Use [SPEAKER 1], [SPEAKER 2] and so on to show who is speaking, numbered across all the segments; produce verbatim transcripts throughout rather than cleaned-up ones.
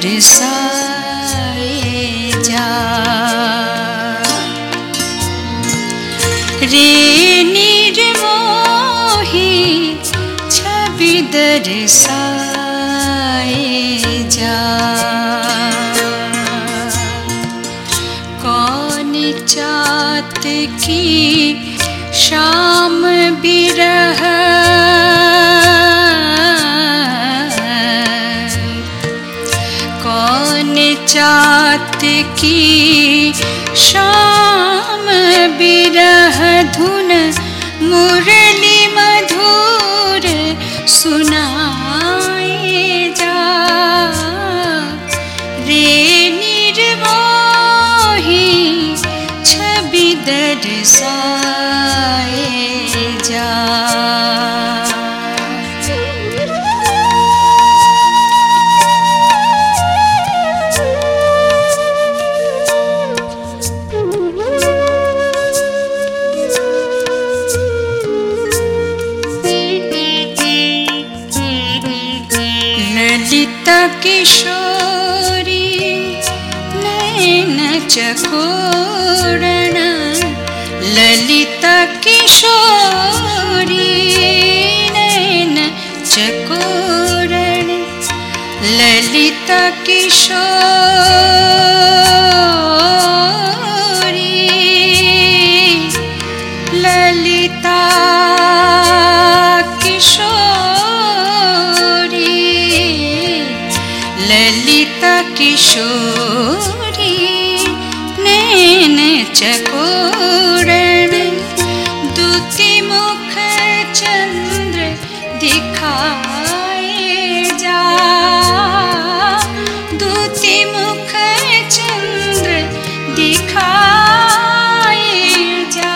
[SPEAKER 1] दरसाए जा। रे निर्मोही छवि दरसाए जा। कौन चात की शाम बिरह, कौन चात की शाम बिरह धुन मुरली मधुर सुनाए जा। रे निर्मोही छवि दरसाए जा। ललिता किशोरी नैन चकोरण, ललिता किशोरी नैन चकोरण, ललिता किशोरी, ललिता किशोरी, ललिता किशोरी नैन चकोरण, दूती मुख चंद्र दिखाए जा। दूती मुख चंद्र दिखाए जा।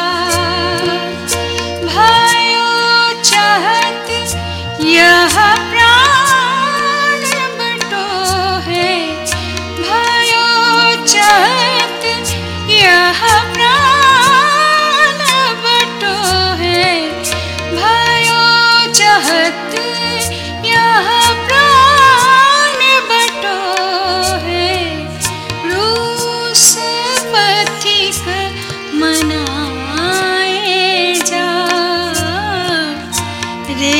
[SPEAKER 1] भयो चाहत यह प्राण बटो है, भयो चाहत यह प्राण बटो है, भयो चाहत यह प्राण बटो है। रूस पथिक मनाए जा। रे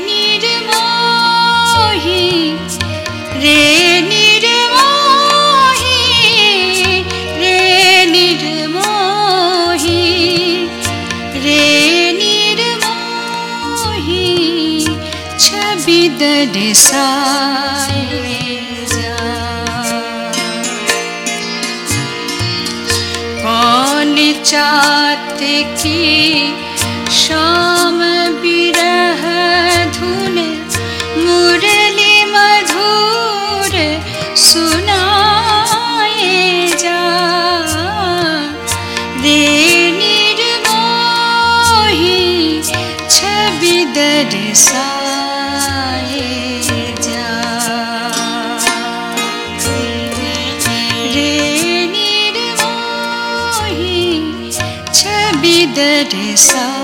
[SPEAKER 1] निर्मोही, रे निर्मोही, रे निर्मोही, रे निर्मोही छवि दरसाए जा। कौन चात की शाम बिरह धुन मुरली मधुर सुनाए जा। रे निर्मोही छवि दरसाए जा। रे निर्मोही छवि दरसाए